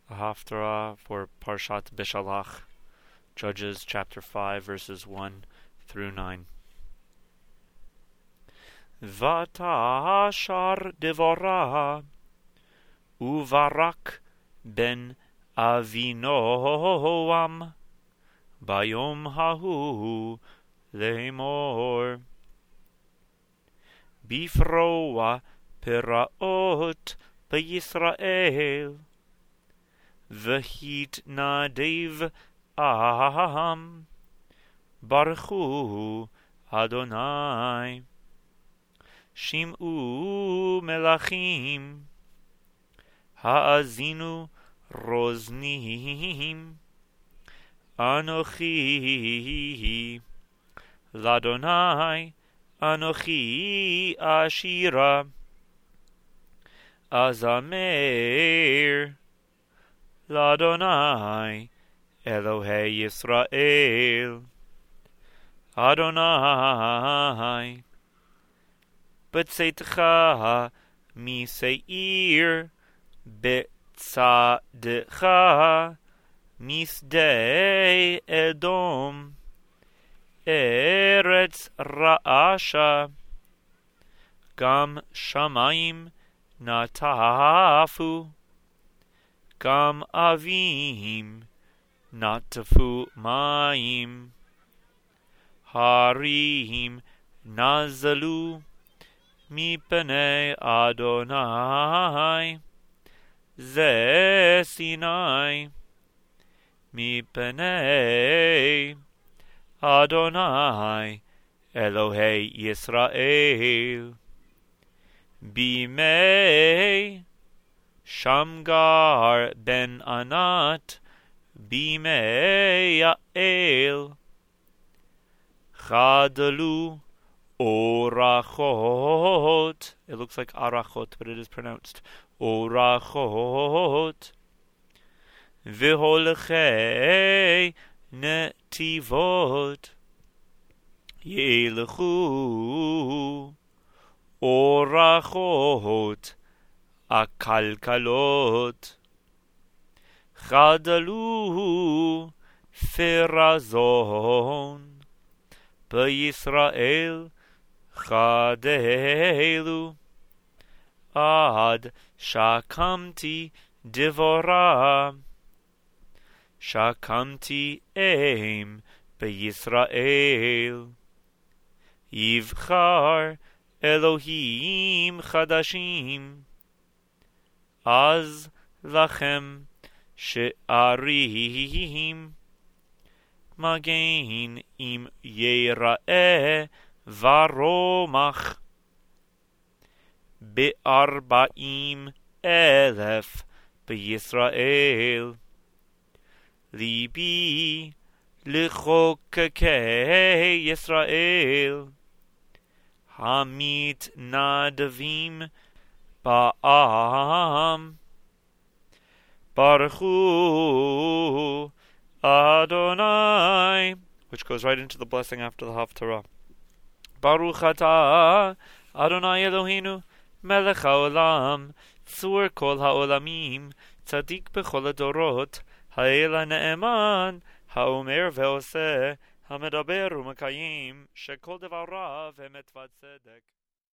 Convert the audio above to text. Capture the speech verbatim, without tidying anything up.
A Haftarah for Parshat Beshalach, Judges chapter five, verses one through nine. Vatashar Devorah Uvarak ben Avinoam Bayom Hahu Lemor Bifroa Peraot B'Yisrael V'hit Nadev Aham Baruchu Adonai Shim'u Melachim Ha'azinu Roznim Anochi Ladonai Anochi Ashira Azamer Ladonai Elohei Yisrael Adonai B'tzeitcha miseir B'tzadcha misdei Edom Eretz Ra'asha Gam Shamayim Natafu Gam Avim Natafu Mayim Harim Nazalu Mipnei Adonai Ze Sinai Mipnei Adonai Elohei Yisrael Bimei Shamgar ben Anat Bimei Yael Chadalu Orachot. It looks like Arachot, but it is pronounced Orachot. V'holchei netivot Yelchu Orachot Akalkalot Chadalu Ferazon B'Yisrael Chadelu Ad Shakamti Devorah Shakamti Eim B'Yisrael Yivchar Elohim Chadashim Az Lachem She'arim Magen im Yera'eh Varomach Be'arba'im elef B'Yisrael Libi L'chokekei Yisrael Hamit Nadavim Ba'am Baruchu Adonai, which goes right into the blessing after the Haftarah. Baruch atah Adonai Eloheinu melech haolam tzur kol haolamim tzadik b'chol hadorot ha'el ha'ne'eman ha'omer ve'oseh ha'medaber u'mekayim shekol devarav emet v'tzedek.